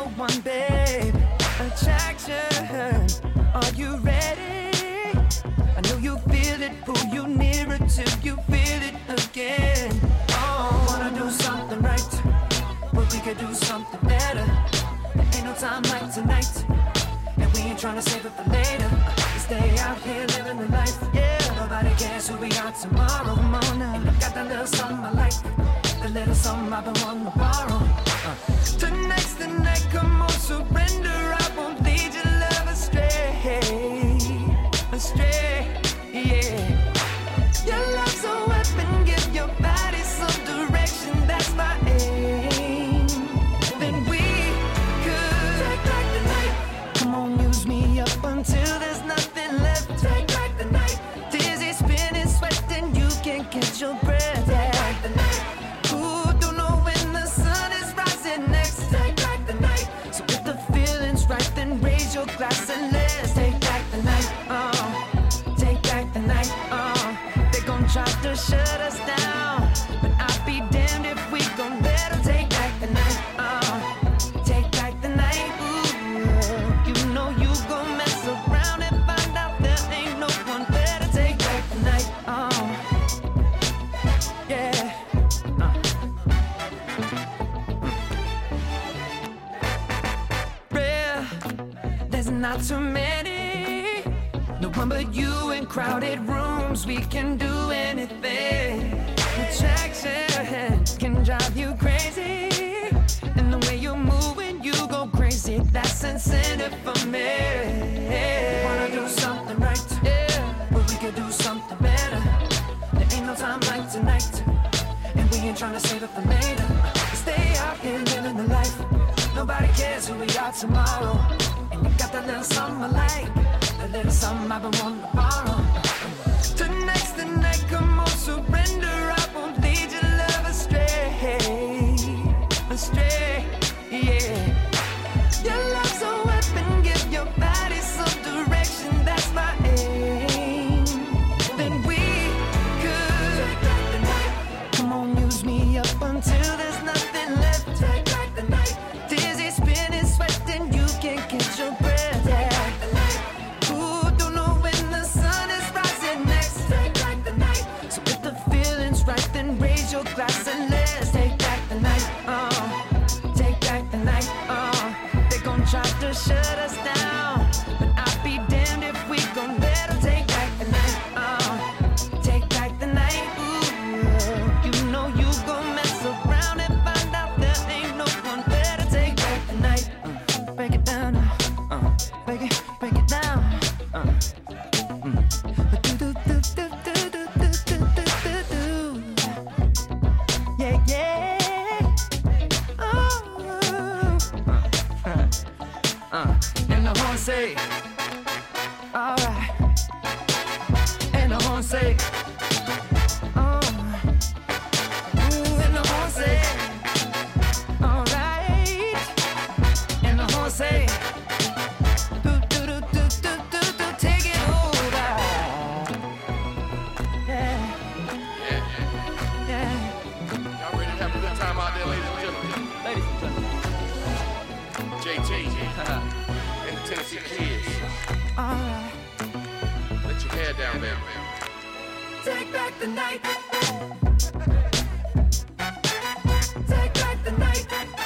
no one, babe. Attraction, are you ready? I know you feel it, pull you nearer till you feel it again. Oh, wanna do something right, but we could do something better. There ain't no time like tonight, and we ain't tryna save it for later. We stay out here living the life, yeah. Nobody cares who we are tomorrow. Come on now, and I got that little something I like, the little something I've been wanting to borrow. Tonight's the night, come on, surrender. I won't lead your love astray, astray, yeah. Your love's a weapon, give your body some direction, that's my aim. Then we could take back the night. Come on, use me up until there's nothing left. Take back the night. Dizzy, spinning, sweating, you can't catch your breath. Take back the night. Ooh, don't know when the sun is rising next. Take back the night. So if the feeling's right, then raise your glass and let's take back the night. Take back the night. They gon' try to shut us down, but I'll be damned if we gon' let them take back the night. Take back the night. Ooh, you know you gon' mess around and find out there ain't no one better. Take back the night. Yeah. Real, there's not too many. No one but you in crowded rooms. We can do anything. Attraction can drive you crazy, and the way you move when you go crazy, that's incentive for me. Wanna do something right, yeah, but we could do something better. There ain't no time like tonight, and we ain't tryna save it for later. We stay out here living the life. Nobody cares who we are tomorrow, and you got that little something I like, a little something I've been wanting to borrow. Tonight's the night, come on, surrender. I won't lead your love astray, astray, yeah. Your love's a weapon, give your body some direction, that's my aim. Then we could take back the night. Come on, use me up until there's nothing left. Take back the night. Dizzy, spinning, sweating, you can't catch your breath. Take back the night. Ooh, don't know when the sun is rising next. Take back the night. So if the feeling's right, then raise your glass and let's take back the night. Take back the night. They gon' try to shut us down, but I'll be damned if we gon' let them take back the night. Take back the night. Ooh, you know you gon' mess around and find out there ain't no one better. Take back the night. Break it down. Break it down. Yeah, yeah. And the horn say, alright. And the horn say, and the horn say, alright. And the horn say, take it over. Yeah. Y'all ready to have a good time out there, ladies and gentlemen? Ladies and gentlemen. JT and the Tennessee Kids. Alright. Let your hair down, baby. Take back the night. Take back the night.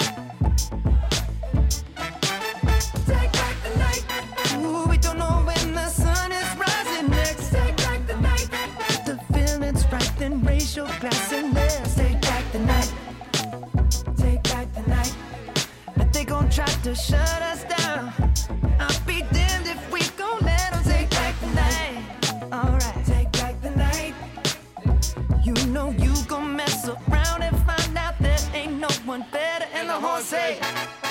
Take back the night. Ooh, we don't know when the sun is rising next. Take back the night. If the feeling's right, then raise your glass and let's take back the night. Take back the night. But they gon' try to shut us down. I'll be damned if we gon' let them take back the night. Alright, take back the night. You know you gon' mess around and find out there ain't no one better. And the horn say,